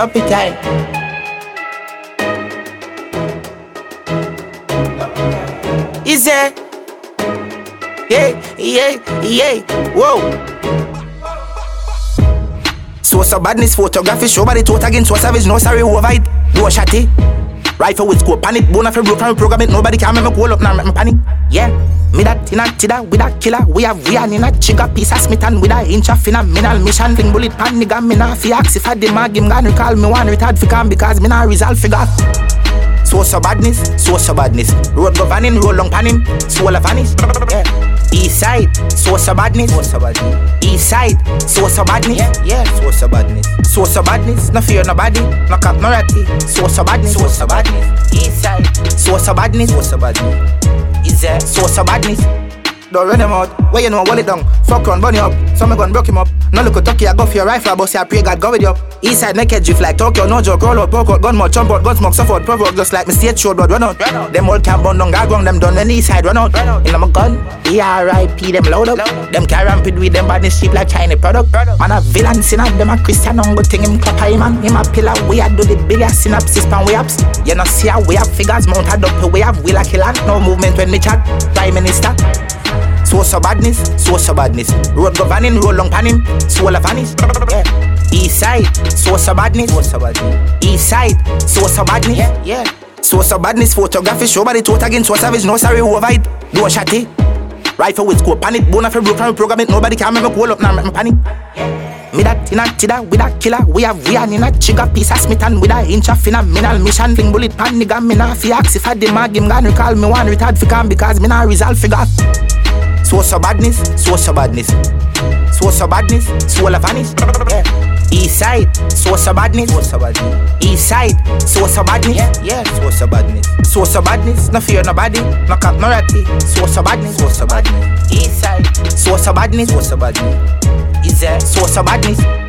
Up it time. Is it? Yeah. Whoa. So badness photography show body tot again so savage no sorry over it. Do a shotty. Rifle with scope panic. Bone off a broke from program it. Nobody can make me call up now make me panic. Yeah. Me that in a tida with a killer. We have Rian in a chigga piece of Smith and with a inch of phenomenal mission. Fling bullet pan nigga me nah fi ask if I the mag him gonna recall me one retard fi come because me nah resolve figure. So badness. Road governing, roll long pan him. Swallow vanish. Yeah. East side, so badness. East side, so badness. Yeah. So badness. No fear nobody, no cap no ratty. So badness. East side, so badness. Is there so badness? Don't run them out, where you know wall it down. Fuck run, bunny up, some me gun broke him up. No look at Turkey, I go for your rifle, boss, I pray God go with you up. East side naked drift like Tokyo, no joke, roll out, poke out, gun mouth, jump out, gun smoke, suffer out, provoke, just like me state show, blood run out. Them all camp burn down, guard ground, them done when the east side run out. In my gun, ERIP, them loud up. Them carry rampid with them badness cheap like China product. Man a villain sin up, them a Christian on good thing, him clap him man. Him a pillar, we a do the biggest synapses pan way ups. You know see how we have figures mounted up to we have will a kill and no movement when me chat. Prime Minister. So badness. Road governing, roll long pan him. Swallow vanish. Yeah. East side, so badness. East side, so badness. Yeah. So badness photography show body tot again so savage no sorry over it. Do a shotty. Rifle with scope panic. Bone off a broke from program it. Nobody can make me call up now make me panic. Me that in a tida with a killer. We have Rian in a chigga piece of Smith and with a inch of phenomenal mission. Fling bullet pan nigga me nah fi ask if I the mag him gonna recall me one retard fi come because me nah resolve figure. So badness. Swallow vanish. Yeah. East side, so badness. East side, so badness. Yeah. So badness. No fear nobody, no cap no ratty. So badness. East side, so badness. Is there so badness?